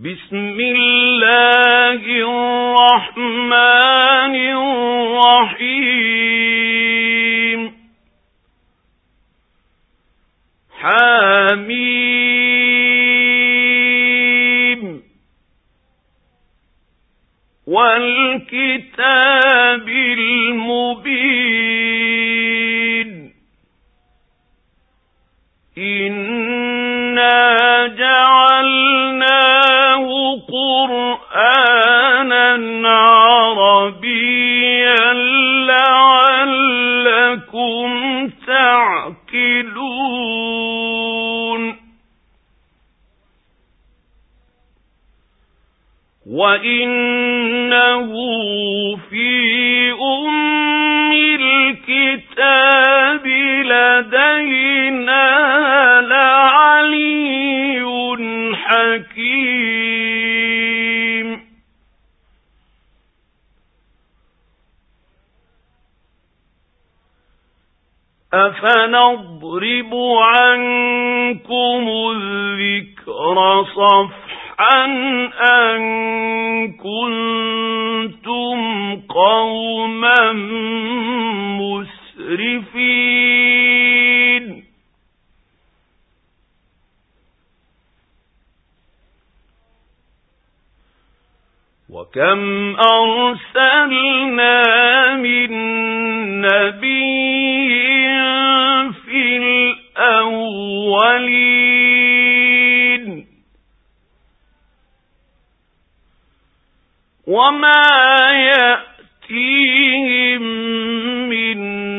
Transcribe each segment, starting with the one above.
بسم الله الرحمن الرحيم حميم والكتاب المبين إنا جعلناه قرآنا عربيا لعلكم تعقلون وإنه في أم الكتاب لدينا لعلي حكيم أفنضرب عنكم الذكر صفحا أن كنتم قوما مسرفين وكم أرسلنا من نبي في الأولين وما يأتيهم من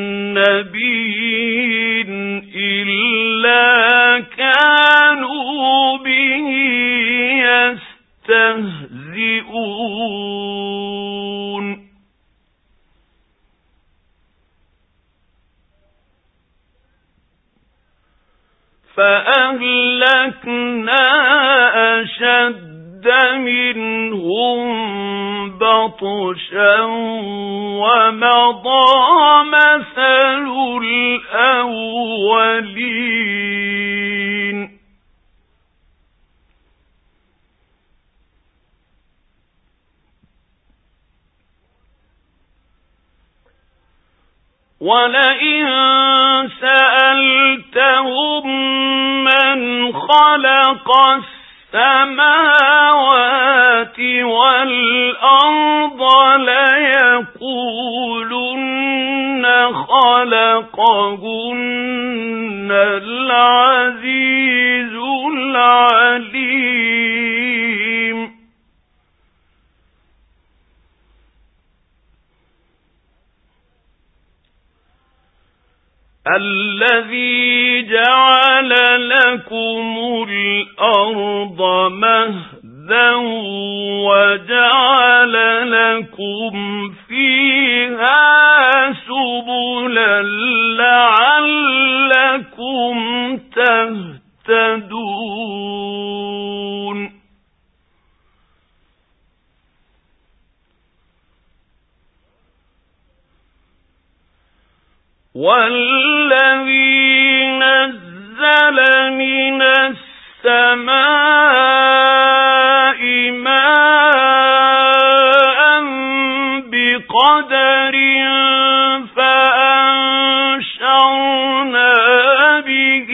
نبي إلا كانوا به يستهزئون فأهلكنا أشد منهم بطشا ومضى مثل الأولين ولئن سألتهم من خلق السماوات والأرض ليقولن خلقهن العزيز العليم الذي جعل لكم الأرض مهدا وجعل لكم فيها سبلا لعلكم تهتدون والذي نزل من السماء ماء بقدر فأنشرنا به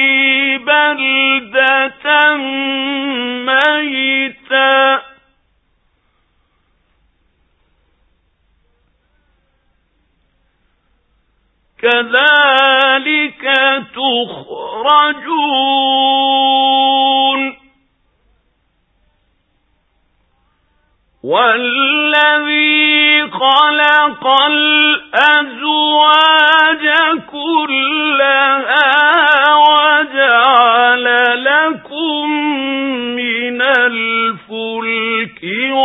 بلدة ميتا كذلك تخرجون والذي خلق الأزواج كلها وجعل لكم من الفلك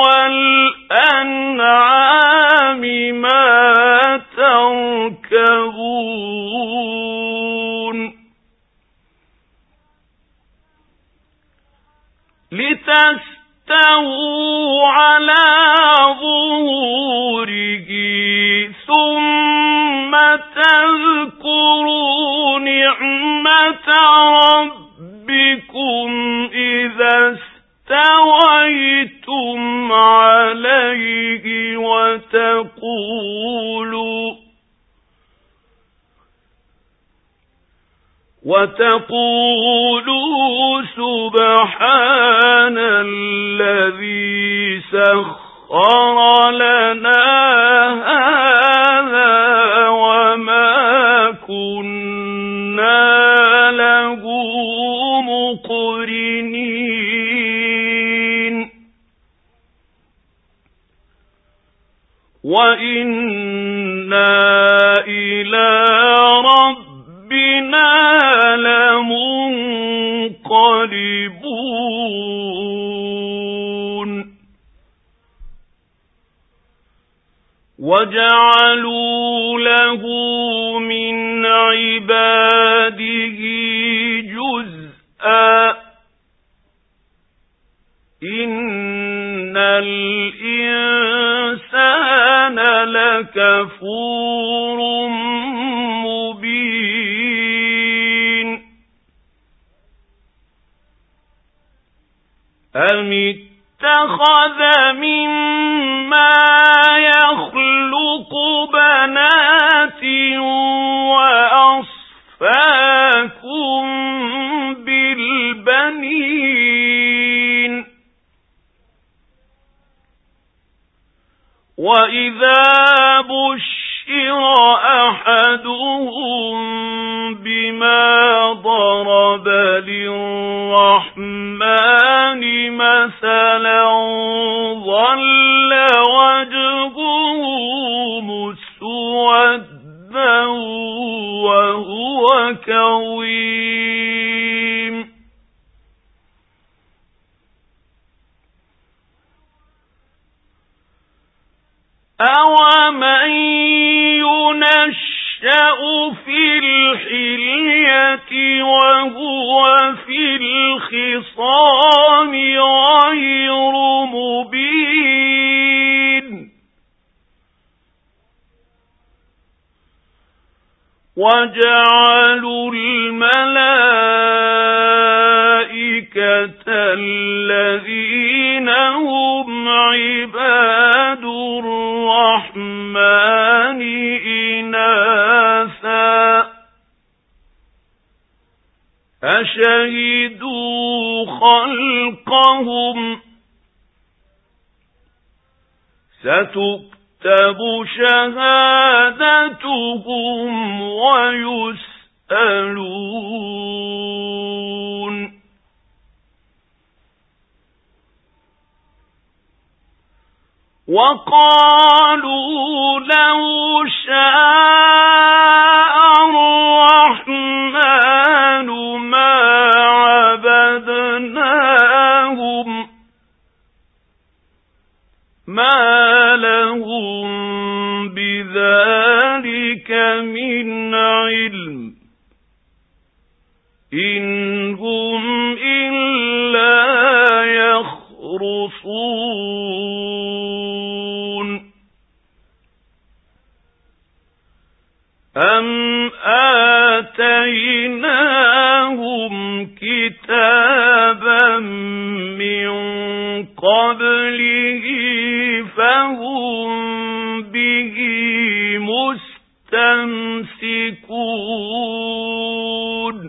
والأنعام ما تركبون لتستووا على ظهوره ثم تذكروا نعمة ربكم إذا استوى فقولوا سبحان الذي سخر لنا هذا وما كنا له مقرنين وإنا إلى ربنا لمنقلبون وجعلوا له من عباده جزءا إن الإنسان لكفور مبين أم اتخذ مما يخلق بنات وأصفاكم بالبنين وإذا بشر أحدهم بما ضرب للرحمن مثلا ظل وجهه مسودا وهو كظيم أَوَمَن يُنَشَّأُ فِي الْحِلْيَةِ وَهُوَ فِي الْخِصَامِ غَيْرُ مُبِينٍ وَجَعَلُوا الْمَلَائِكَةَ الَّذِينَ هُمْ عِبَادُ الرَّحْمَنِ إِنَاثًا أَشَهِدُوا خَلْقَهُمْ ستكتب شهادتهم ويسألون وقالوا لو شاء الرحمن ما عبدناهم ما لهم بذلك من علم إن هم إلا يخرصون أم آتيناهم كتابا من قبله فهم به مستمسكون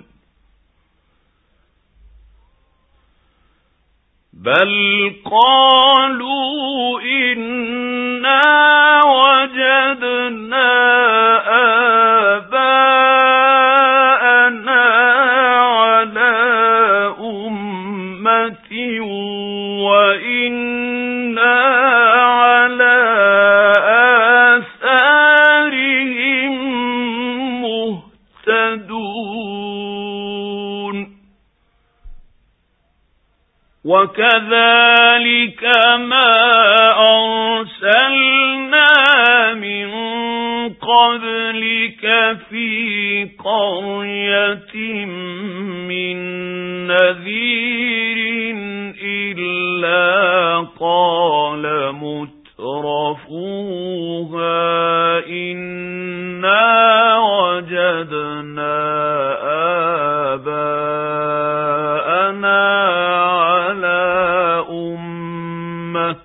بل قالوا إنا وجدنا آباءنا على أمة وإنا على آثارهم مهتدون وكذلك ما أرسلنا من قبلك في قرية من نذير إلا قال مترفوها إنا وجدنا آباءنا على أمة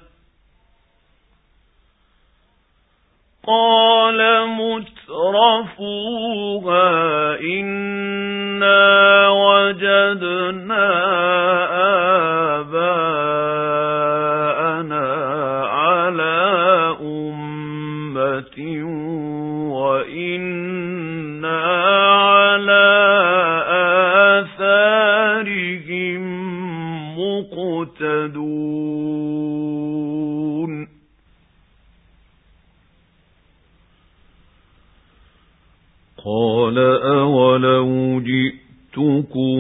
قال مترفوها إنا وجدنا وجدنا آباءنا على أمة وإنا على آثارهم مقتدون قال أولو جئتكم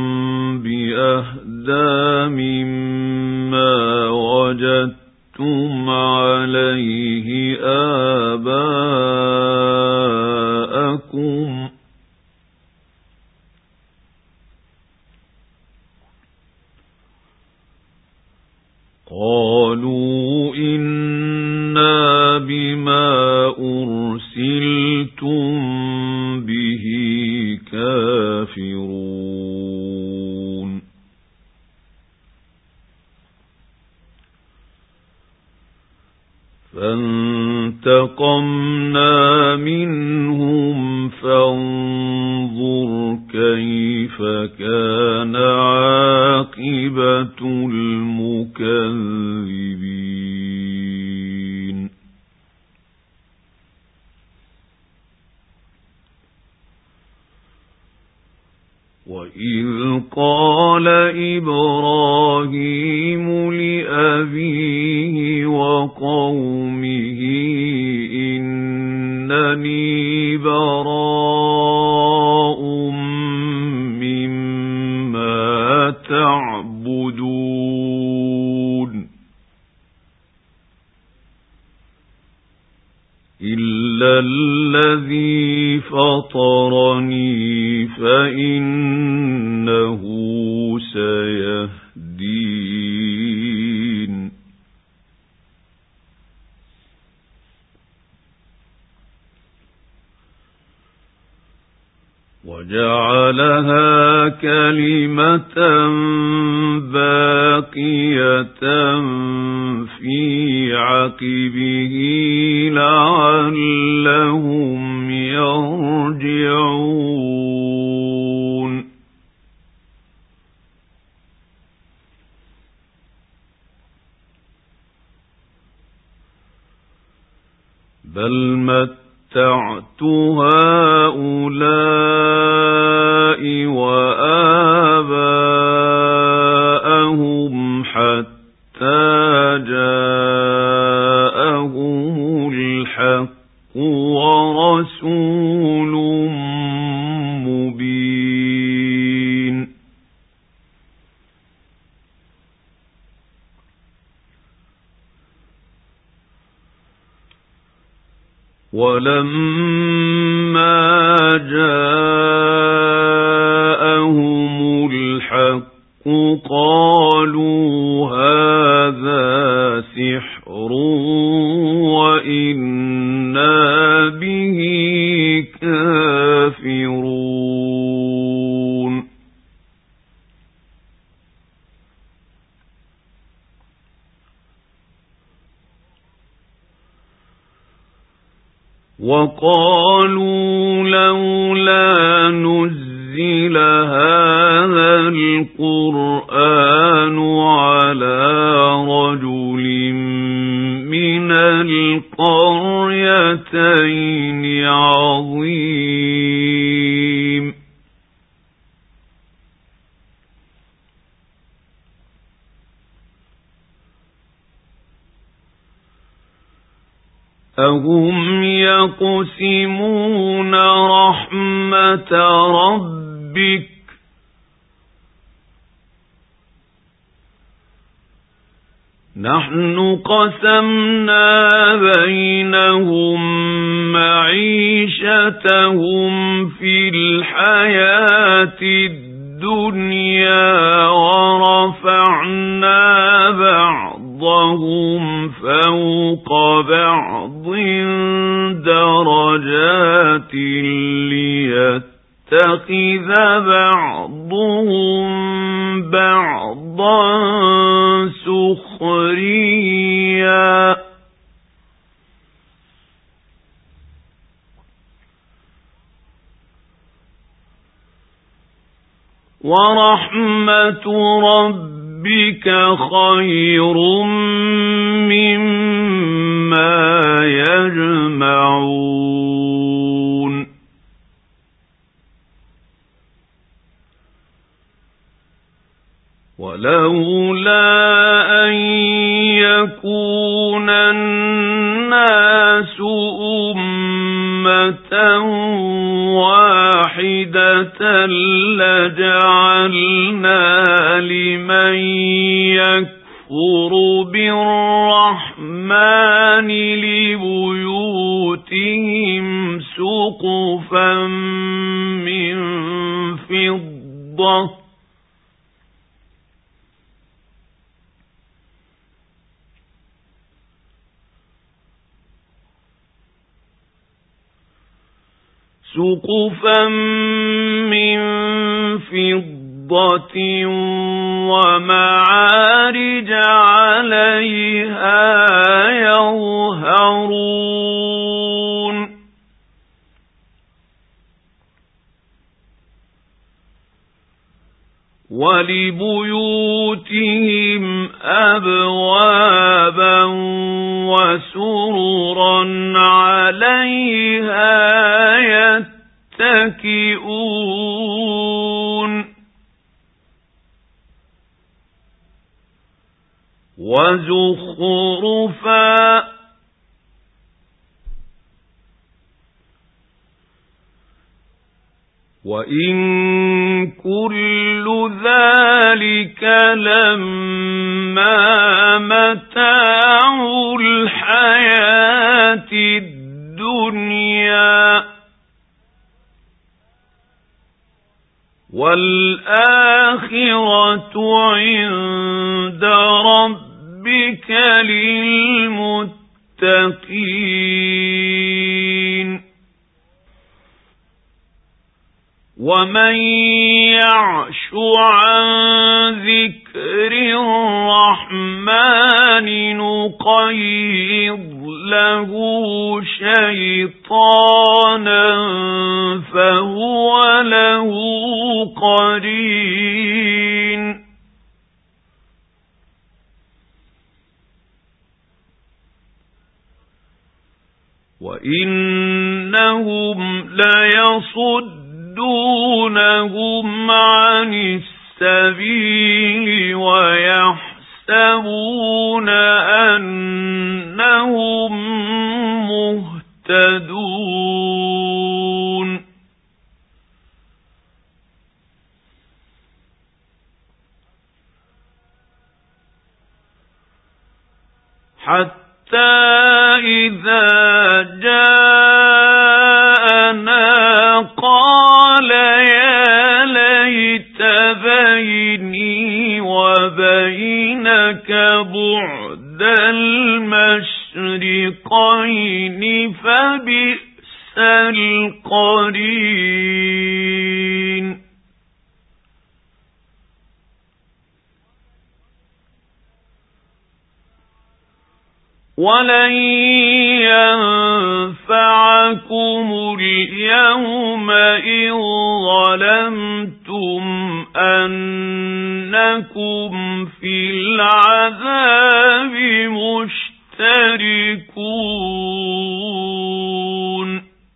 بأهدى مما وجدتم عليه آباءكم قالوا إنا بما أرسلتم به كافرون فانتقمنا منهم فانظر كيف كان عاقبة المكذبين وإذ قال إبراهيم لأبيه وقومه إنني براء مما تعبدون إلا الذي فطرني فإنه سيهدين وجعلها كلمة باقية في عقبه لعلهم يرجعون بل متعت هؤلاء وآباءهم حتى جاءهم الحق ورسول مبين ولما جاءهم الحق قالوا هذا سحر وإنا به كافرون وقالوا لولا نزل هذا القرآن على رجل من القريتين عظيم أهم يقسمون رحمة ربك نحن قسمنا بينهم معيشتهم في الحياة الدنيا ورفعنا بعضهم فوق بعض درجات ليتخذ بعضهم بعضا سخريا وَرَحْمَةُ رَبِّكَ خَيْرٌ مِّمَّا يَجْمَعُونَ وَلَوْلَا أَن يَكُونَ النَّاسُ أُمَّةً وَاحِدَةً لَّجَعَلْنَا لِمَن يَكْفُرُ بِالرَّحْمَٰنِ لِبُيُوتِهِمْ سُقُفًا مِّن فِضَّةٍ وَمَعَارِجَ عَلَيْهَا يَظْهَرُونَ وَلِبُيُوتِهِمْ أَبْوَابًا وَسُرُرًا عَلَيْهَا يَتَّكِئُونَ وَزُخْرُفًا ۚ وَإِن كُلُّ ذَلِكَ لَمَّا مَتَاعُ الْحَيَاةِ الدُّنْيَا وَالْآخِرَةُ عِندَ رَبِّكَ لِلْمُتَّقِينَ وَمَن يَعْشُ عَن ذِكْرِ الرَّحْمَٰنِ نُقَيِّضْ لَهُ شَيْطَانًا فَهُوَ لَهُ قَرِينٌ وَإِنَّهُمْ لَيَصُدُّونَهُمْ عَنِ السَّبِيلِ وَيَحْسَبُونَ أَنَّهُم مُّهْتَدُونَ حَتَّى إِذَا جَاءَنَا قَالَ يَا لَيْتَ بَيْنِي وَبَيْنَكَ بُعْدَ الْمَشْرِقَيْنِ فَبِئْسَ الْقَرِينُ وَلَن يَنفَعَكُمُ الْيَوْمَ إِذ ظَّلَمْتُمْ أَنَّكُمْ فِي الْعَذَابِ مُشْتَرِكُونَ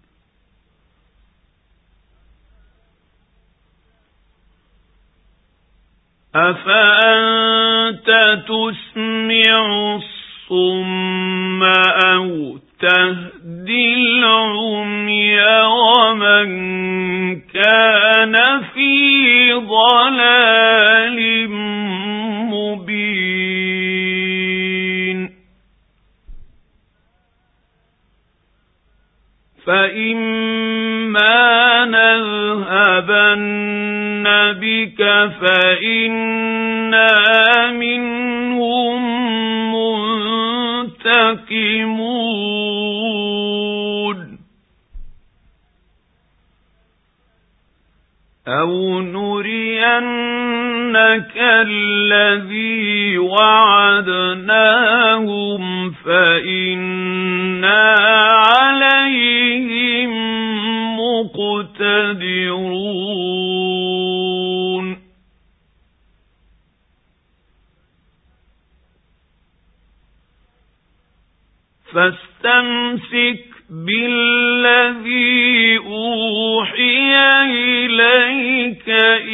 أَفَأَنتَ تُسْمِعُ الصُّمَّ أَوْ تَهْدِي الْعُمْيَ وَمَنْ كَانَ فِي ضَلَالٍ مُبِينٍ فَإِمَّا نَذْهَبَنَّ بِكَ فَإِنَّا مِنْهُمْ مُنْتَقِمُونَ أَوْ نُرِيَنَّكَ الَّذِي وَعَدْنَاهُمْ فَإِنَّا عَلَيْهِمْ مُقْتَدِرُونَ فاستمسك بالذي أوحي إليك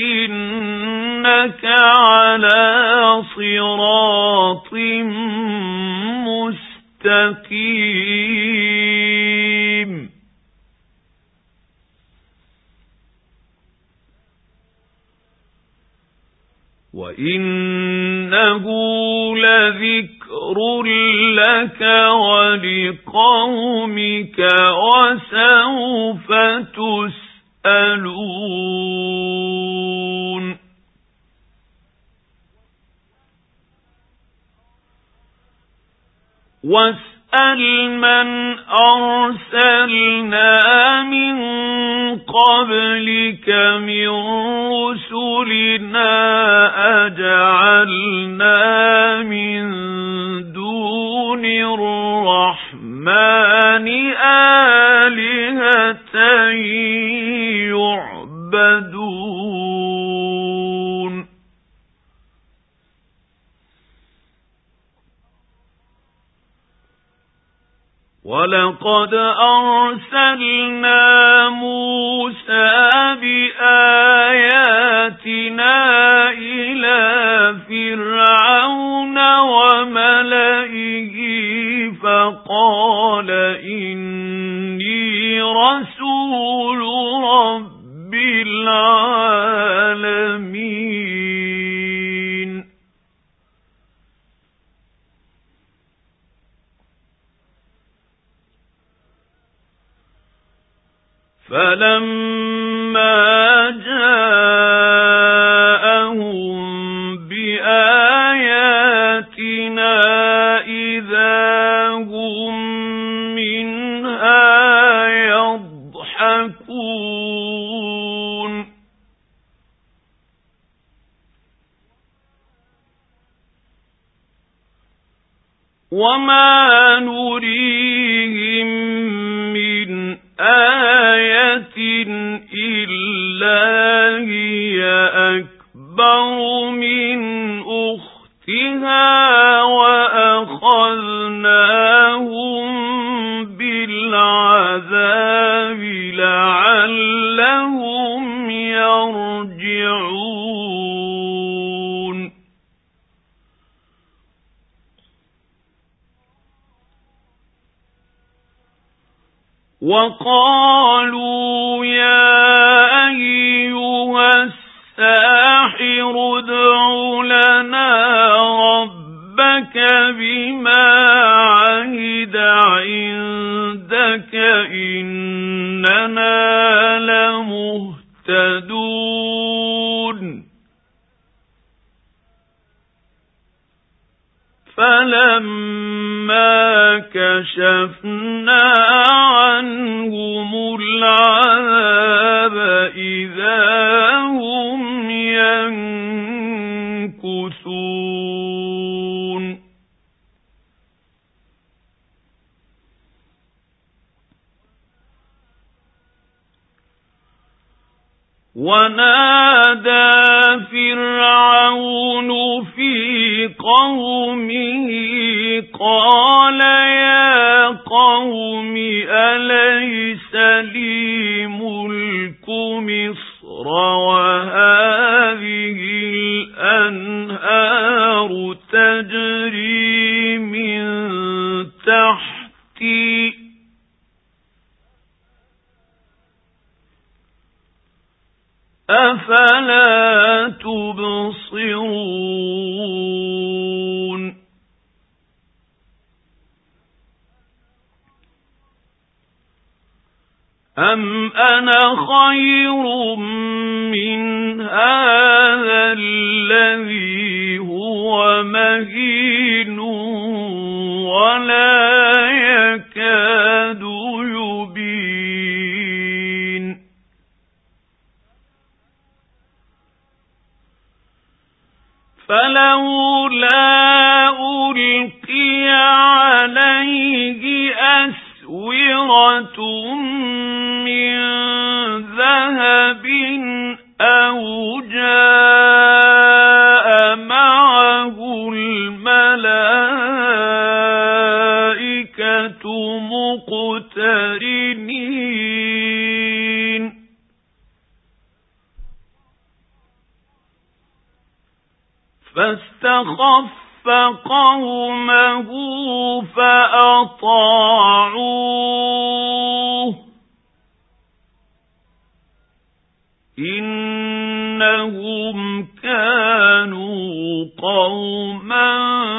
إنك على صراط مستقيم وإنه لذكر لك ولقومك وسوف تسألون واسأل من أرسلنا من قبلك من رسلنا أجعلنا من دون الرحمن آلهة يعبدون ولقد أرسلنا موسى بآياتنا إلى فرعون وملئه فقال إني رسول رب العالمين فلما جاءهم بآياتنا إذا هم منها يضحكون وما نريهم من آية إلا هي أكبر من أختها وأخذناهم بالعذاب لعلهم يرجعون وقالوا يا أيها الساحر ادع لنا ربك بما عهد عندك إننا لمهتدون فلما كشفنا عنهم العذاب إذا هم ينكثون ونادى فرعون في قومه قال يا قوم أليس لي ملك مصر وهذه الأنهار تجري من تحتي أفلا تبصرون أم أنا خير من هذا الذي هو مهين ولا يكاد يبين فلولا ألقي عليه أسورة من ذهب أو جاء معه الملائكة فاستخف قومه فأطاعوه إنهم كانوا قوما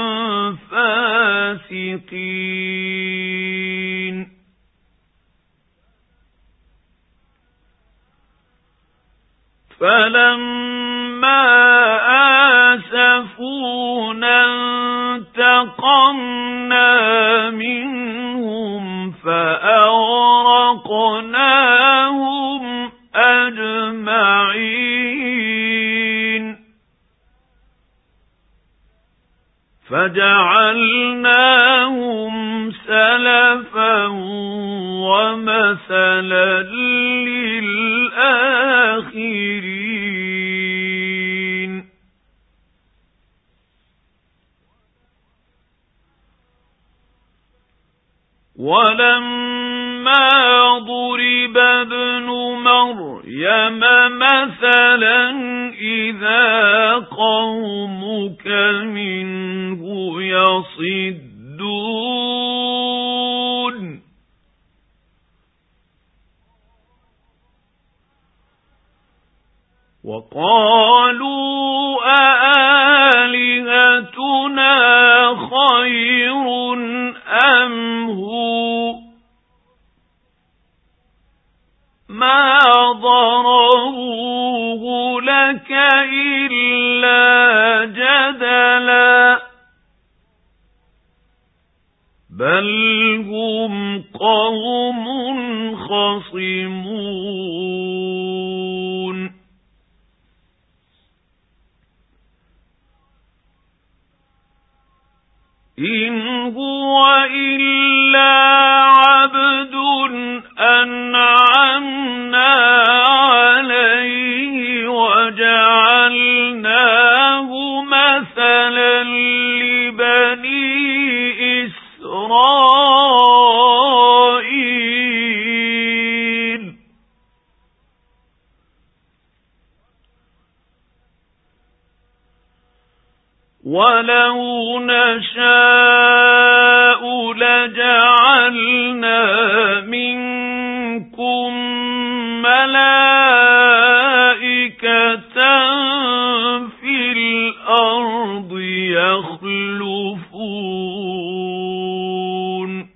فاسقين فلما آسفونا انتقمنا منهم فأغرقناهم أجمعين فجعلناهم سلفا ومثلا للآخرين ولما ضرب ابن مريم مثلا إذا قومك منه يصدون وقالوا أآلهتنا خير أم هو ما ضرروه لك إلا جدلا بل هم قوم خصمون إن هو إلا عبد أنعمنا عليه وجعلناه مثلا لبني إسرائيل ولو نشاء لجعلنا منكم ملائكة في الأرض يخلفون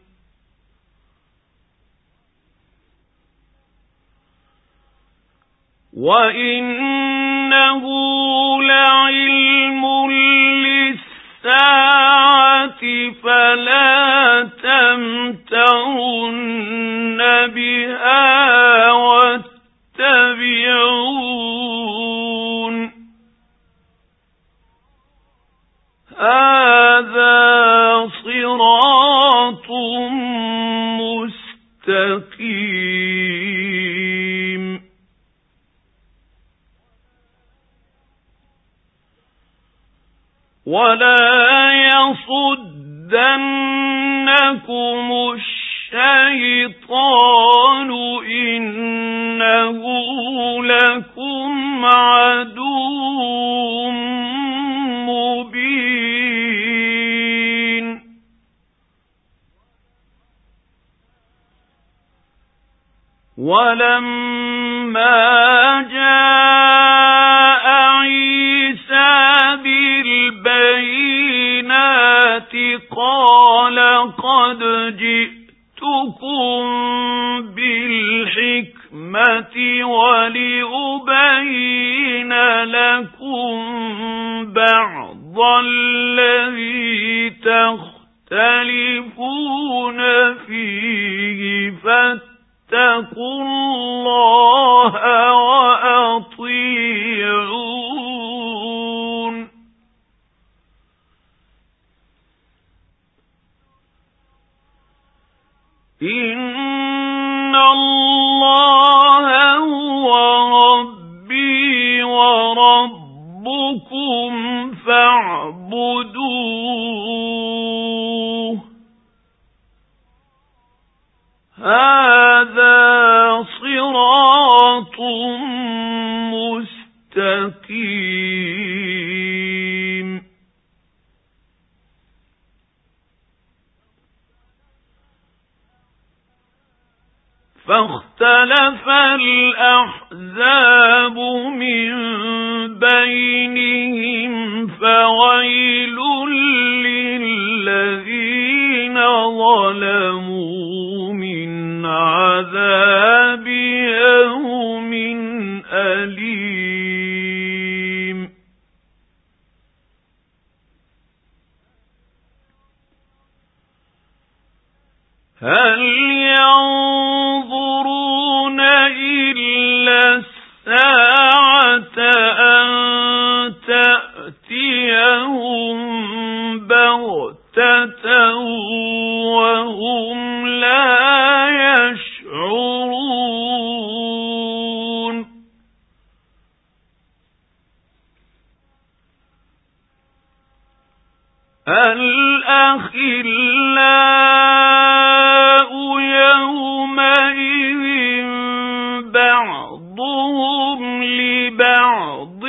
وإنه لعلم للساعة فلا تمترن بها واتبعون هذا صراط مستقيم ولا يصدنكم الشيطان إنه لكم عدو مبين ولما جاء عيسى بالبينات قال قد جئتكم بالحكمة ولأبين لكم بعض الذي تختلفون فيه فاتقوا الله وأطيعون إن الله هو ربي وربكم فاعبدوه هذا صراط مستقيم فاختلف الأحزاب من بينهم فويل للذين ظلموا من عذاب يوم أليم هل ينظرون إلا الساعة أن تأتيهم بغتة وهم لا يشعرون الأخلاء يومئذ بعضهم لبعض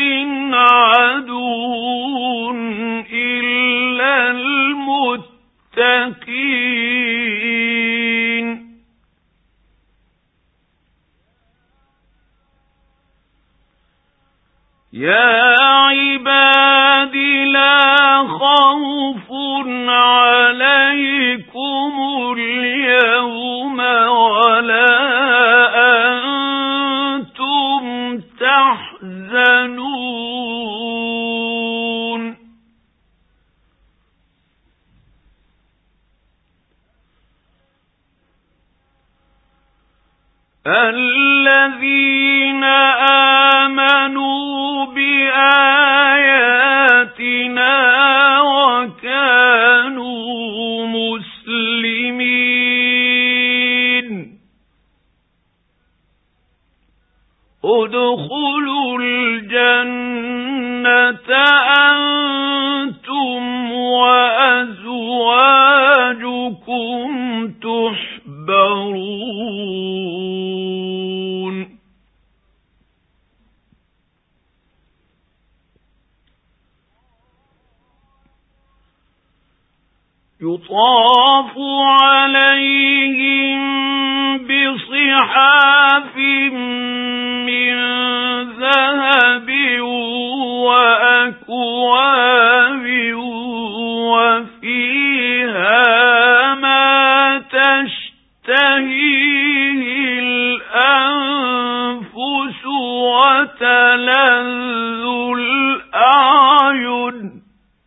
عدو إلا المتقين يا عباد لا خوف عليكم اليوم ولا أنتم تحزنون الذين آمنوا بآياتنا وكانوا مسلمين ادخلوا الجنة أنتم وأزواجكم تحبرون يطاف عليهم بصحاف من ذهب وأكواب وفيها ما تشتهيه الأنفس وتلذ الأعين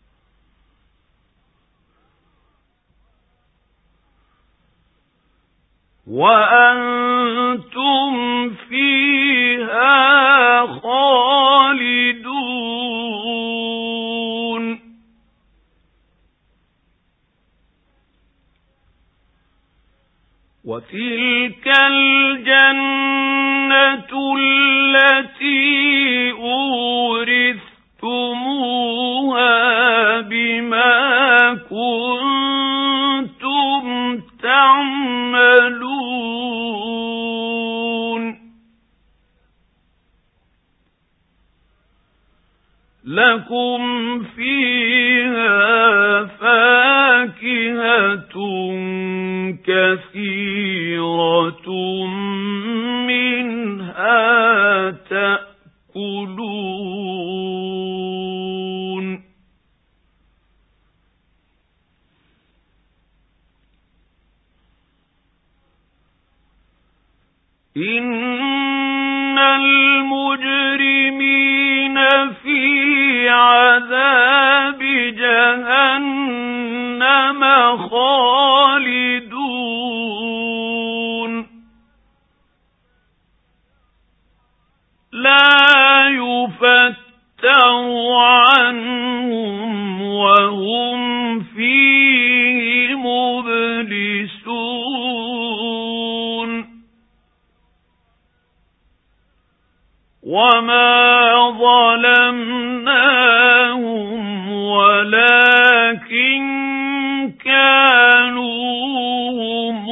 وأنتم فيها خالدون وتلك الجنة التي أورثتموها بما كنتم تعملون لكم فيها فاكهة كثيرة منها تأكلون إن المجرمين في عذاب جهنم خالدون لا يفتر عنهم وهم فيه مبلسون وما ظلمناهم ولكن كانوا هم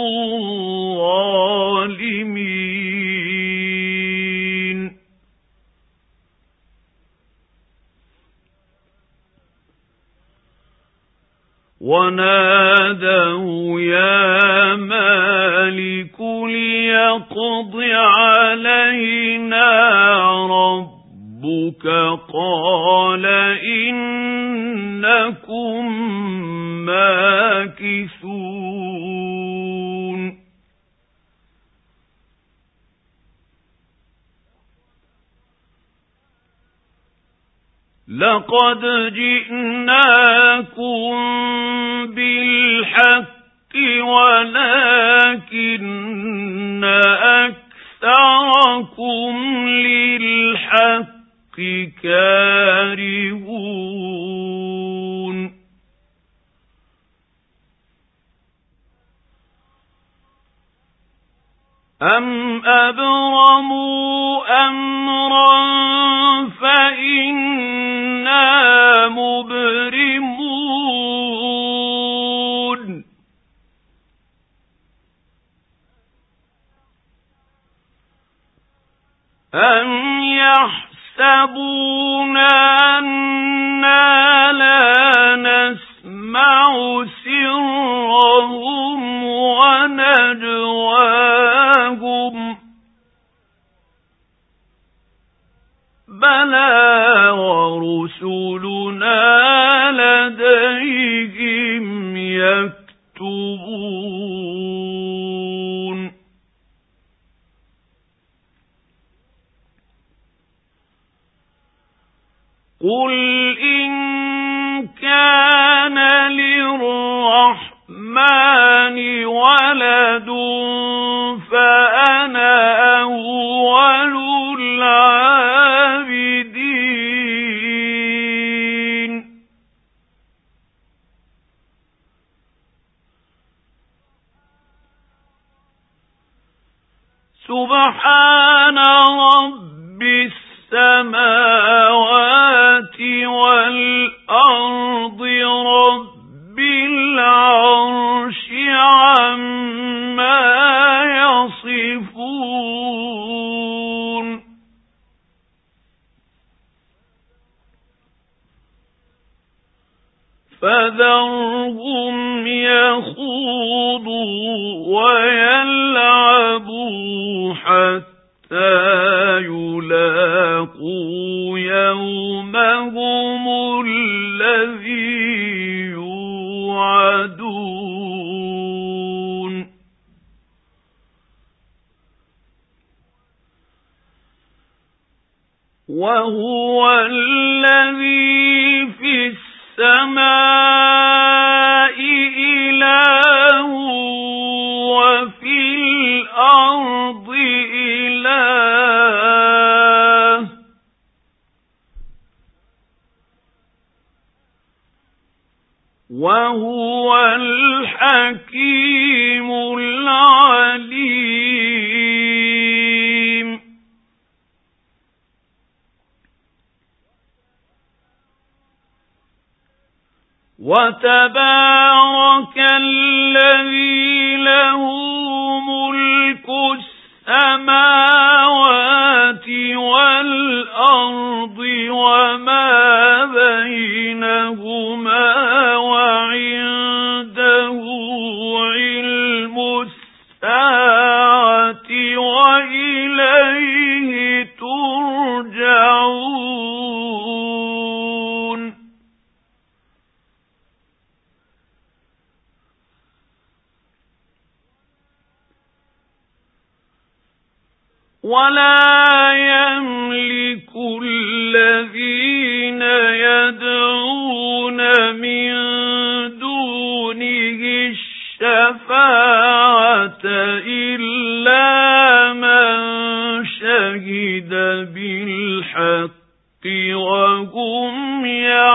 الظالمين ونادوا يا مالك ليقضي يقض علينا ربك قال إنكم ماكثون لقد جئناكم بالحق ولكن أكثركم للحق كارهون أم أبرموا أمرا فإنا مبرمون أم يحسبون أنا لا نسمع سرهم ونجواهم بلى ورسلنا لديهم يكتبون قل إن كان للرحمن ولد فأنا أول العابدين سبحان رب السماوات والأرض رب العرش عما يصفون فذرهم يخوضوا ويلعبوا حتى يلاقوا يومهم الذي يوعدون وهو الذي في السماء إله وفي الأرض إله وهو الحكيم العليم وتبارك الذي له ملك السماوات والأرض وما بينهما وعنده علم الساعة وإليه ترجعون ولا يملك الذين يدعون من دونه الشفاعة إلا من شهد بالحق وهم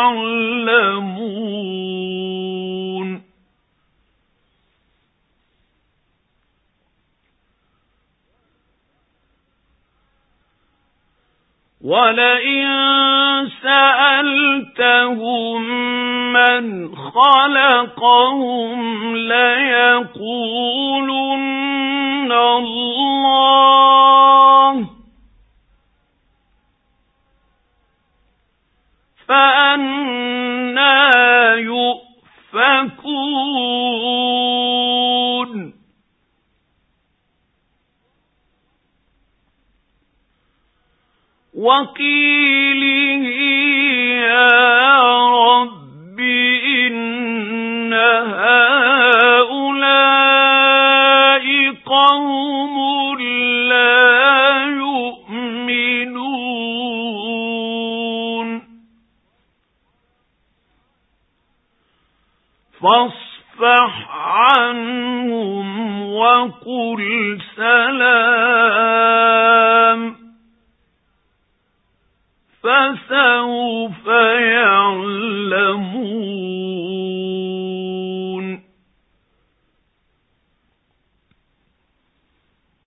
يعلمون ولئن سألتهم من خلقهم ليقولن الله فأنى يؤفكون وقيله يا رب إن هؤلاء قوم لا يؤمنون فاصفح عنهم وقل سلام فسوف يعلمون